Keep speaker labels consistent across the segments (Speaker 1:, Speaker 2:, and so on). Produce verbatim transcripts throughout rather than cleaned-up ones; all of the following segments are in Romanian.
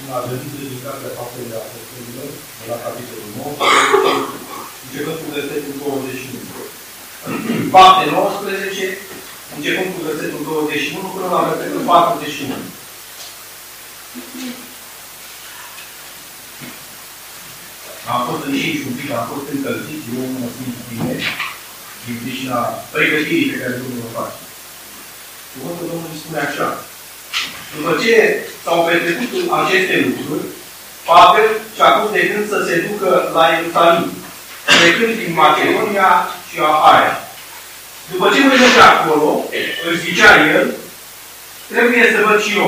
Speaker 1: în avertizele din cartea Faptele Apostolilor, de la capitolul nouă, începând cu versetul douăzeci și unu. Fapte nouăsprezece, începând cu versetul douăzeci și unu până la versetul patruzeci și unu. Am fost înșiși un pic, am fost încălziți, eu mă simt bine, din pricina pregătirii pe care Domnul o face. Cuvântul Domnului spune așa. După ce s-au petrecut aceste lucruri, Pavel și-a pus de gând să se ducă la Ierusalim, plecând din Macedonia și Ahaia. După ce voi merge acolo, își zicea el, trebuie să văd și eu.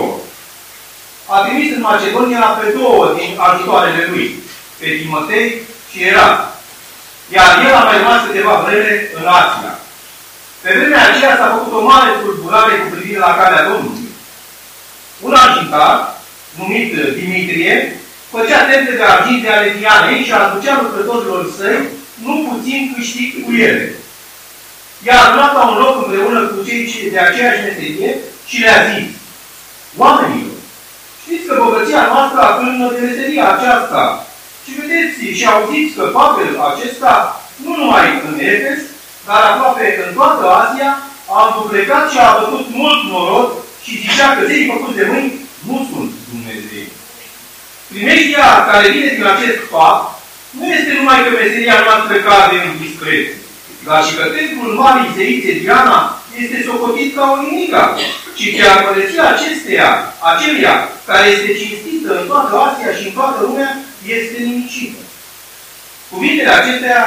Speaker 1: A trimis în Macedonia pe două din ajutoarele lui, pe Timotei și Erast. Iar el a mai rămas câteva vreme în Asia. Pe vremea aceea s-a făcut o mare tulburare cu privire la calea Domnului. Un argintar, numit Dimitrie, făcea temple de arginte ale Dianei și aducea lucrătorilor săi nu puțin câștig cu ele. I-a adunat la un loc împreună cu cei de aceeași meserie și le-a zis: oamenilor, știți că bogăția noastră atârnă de meseria aceasta și vedeți și auziți că Pavel acesta, nu numai în Efes, dar aproape în toată Asia, a înduplecat și a bătut mult norod și zicea că zeii făcuți de mâini nu sunt Dumnezei. Primejdia care vine din acest fapt nu este numai că meseria noastră cade în dispreț, dar și că templul Marii Zeițe Diana este socotit ca o nimica, ci chiar măreția acesteia, acelia care este cinstită în toată Asia și în toată lumea, este nimicită. Cuvintele acestea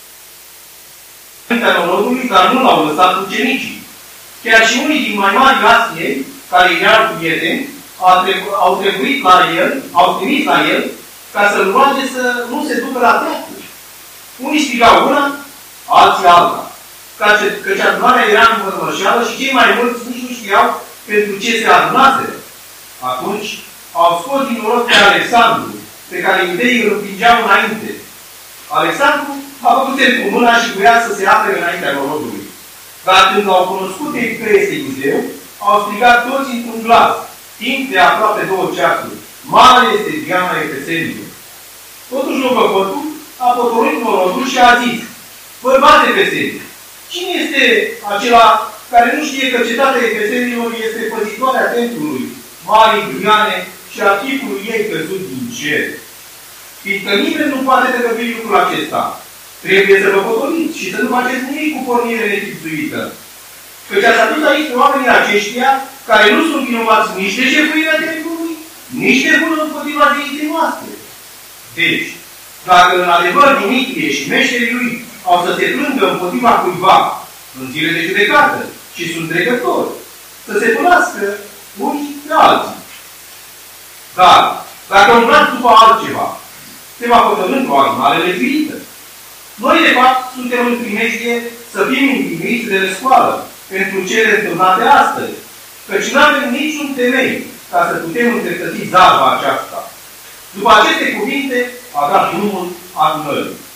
Speaker 1: înaintea norodului, dar nu l-au lăsat ucenicii. Chiar și unii din mai mari Asiei, care erau prieteni, au trebuit la el, au trimis la el, ca să-l roage să nu se ducă la teatru. Unii strigau una, alții alta. Căci adunarea era învărmășeală și cei mai mulți nici nu știau pentru ce se adunaseră. Atunci au scos din noroc pe Alexandru, pe care iudeii îl împingeau înainte. Alexandru a făcut semn cu mâna și voia să se apere înaintea norodului. Dar când l-au cunoscut că este iudeu, au strigat toți într-un glas, timp de aproape două ceasuri: mare este Diana Efesenilor. Totuși Logăpătul a potolit norodul și a zis: bărbați efeseni, cine este acela care nu știe că cetatea Efesenilor este păzitoarea templului Marii Diane și a chipului ei căzut din cer? Fiindcă nimeni nu poate tăgădui lucrul acesta, trebuie să vă potoliți și să nu faceți nimic cu pornire nechipzuită. Căci ați adus aici oamenii aceștia care nu sunt vinovați nici de jefuirea templului, nici de bună împotriva zeiței noastre. Deci, dacă în adevăr Dimitrie și meșterii lui au să se plângă împotriva cuiva în zile de judecată și sunt dregători, să se pânască unii pe alții. Dar, dacă umblați după altceva, se va hotărâ într-o adunare lezuită. Noi, de fapt, suntem în primejdie să fim indivizi de răscoală pentru cele întâmplate astăzi, căci nu avem niciun temei ca să putem întretăți zarva aceasta. După aceste cuvinte, a dat drumul adunării.